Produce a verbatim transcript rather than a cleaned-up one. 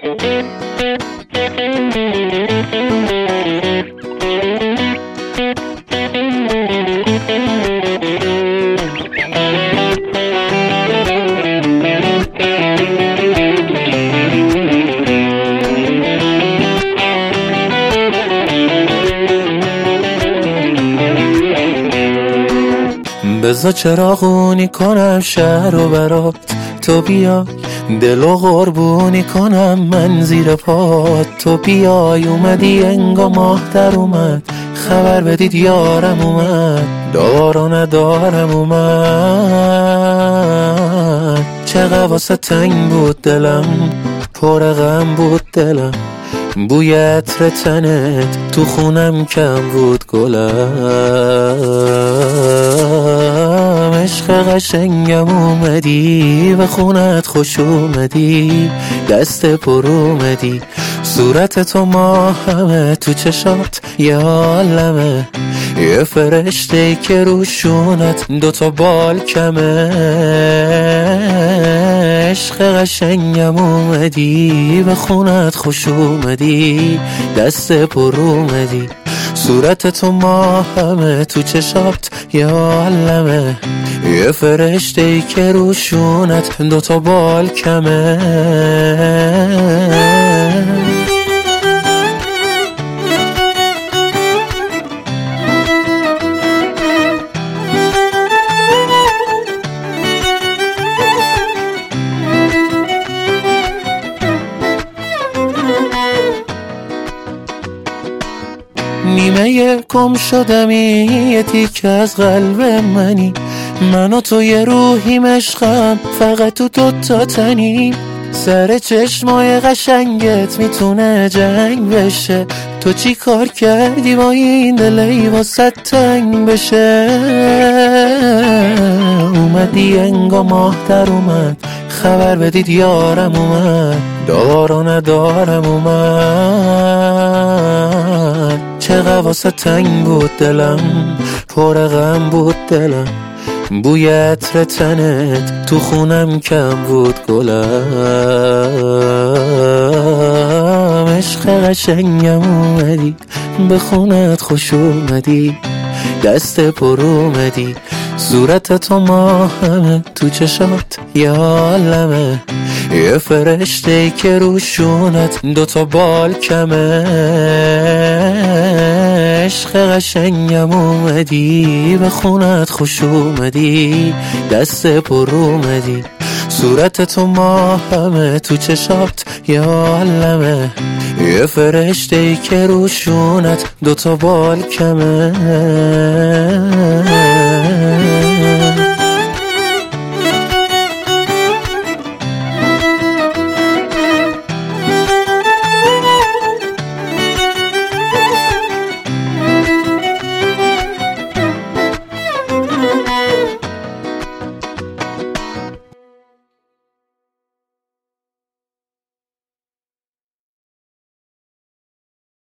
بذار چراغونی کنم شهر و برات، تو بیا دلو قربونی کنم من زیر پات. تو بیای اومدی انگا ماه در اومد، خبر بدید یارم اومد، دار و ندارم اومد. چقدر واسه تنگ بود دلم، پر غم بود دلم، بوی عطر تنت تو خونم کم بود گلم. عشق قشنگم اومدی و خونت خوش اومدی، دست پر اومدی، صورت تو ماهمه، تو چشات یه عالمه، یه فرشته که روشونت دوتا بال کمه. عشق قشنگم اومدی و خونت خوش اومدی، دست پر اومدی، صورت تو ماهمه، تو چشات یه عالمه، یه فرشته که روشونت دوتا بال کمه. نیمه گم شدمی، یه تیکه از قلب منی، من و تو یه روحیم عشقم، فقط تو دوتا تنیم. سر چشمای قشنگت میتونه جنگ بشه، تو چی کار کردی با این دلی واسه تنگ بشه. اومدی انگا ماه در اومد، خبر بدید یارم اومد، دار و ندارم اومد. چقدر واسه تنگ بود دلم، پر غم بود دلم، بوی عطر تنت تو خونم کم بود گلم. عشق قشنگم اومدی، به خونت خوش اومدی، دست پر اومدی، صورت تو ماهمه، تو چشات یه عالمه، یه فرشته که روشونت دوتا بال کمه. عشق قشنگم اومدی، به خونت خوش اومدی، دست پر اومدی، صورت تو ماهمه، تو چشات یه عالمه، یه فرشته که روشونت دوتا بال کمه.